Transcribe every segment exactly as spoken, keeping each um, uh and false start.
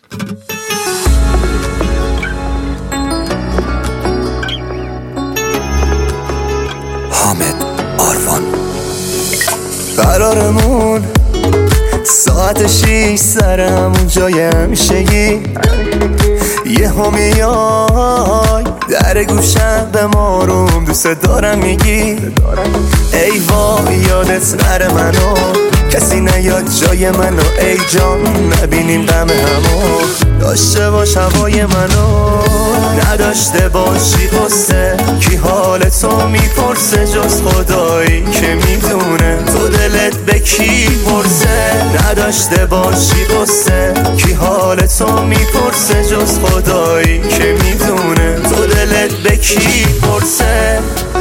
حامد آروان. قرارمون ساعت شیش سر همون جای همیشگی، یه همیای در گوشم به ماروم دوست دارم میگی ای وای یادت نره منو، کسی نیاد جای منو، ای جان نبینیم غم همو، داشته باش هوای منو، نداشته باشی قصه، کی حال تو میپرسه جز خدایی که میدونه تو دلت به کی پرسه، نداشته باشی قصه، کی حال تو میپرسه جز خدایی که میدونه تو دلت به کی پرسه.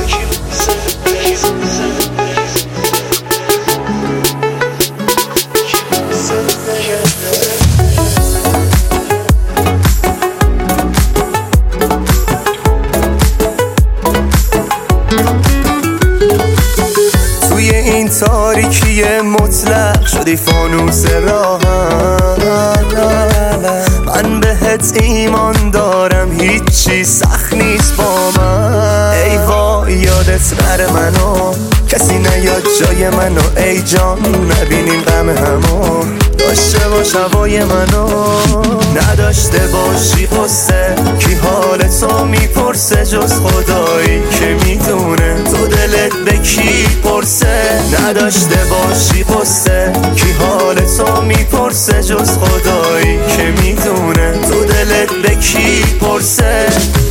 توی این تاریکی مطلق شدی فانوس راهم، من بهت ایمان دارم هیچی سخت نیست با من، ای وای یادت نره منو، کسی نیاد جای منو، ای جان نبینیم غم همو، داشته باش هوای منو، نداشته باشی قصه، کی حال تو میپرسه جز خدایی که میدونه تو دلت به کی پرسه، نداشته باشی قصه، کی حال تو میپرسه جز خدایی که میدونه تو دلت به کی پرسه.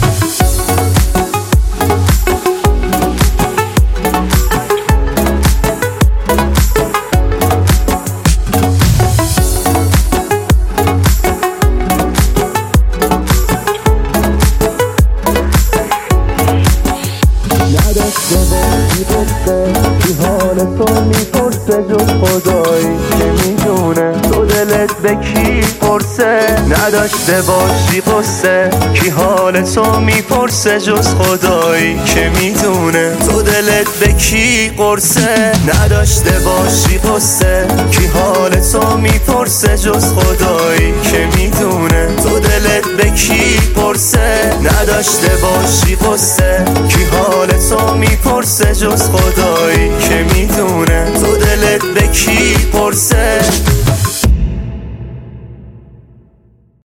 کی حال تو میپرسه جز خدایی که میدونه تو دلت به کی پرسه، نداشته باشی قصه، کی حال تو میپرسه جز خدایی که میدونه تو دلت به کی قرصه، نداشته باشی قصه، کی حال تو میپرسه جز خدایی که میدونه تو دلت به کی پرسه، نداشته باشی قصه، کی حال تو میپرسه جز خدایی که میدونه تو دلت به کی پرسه.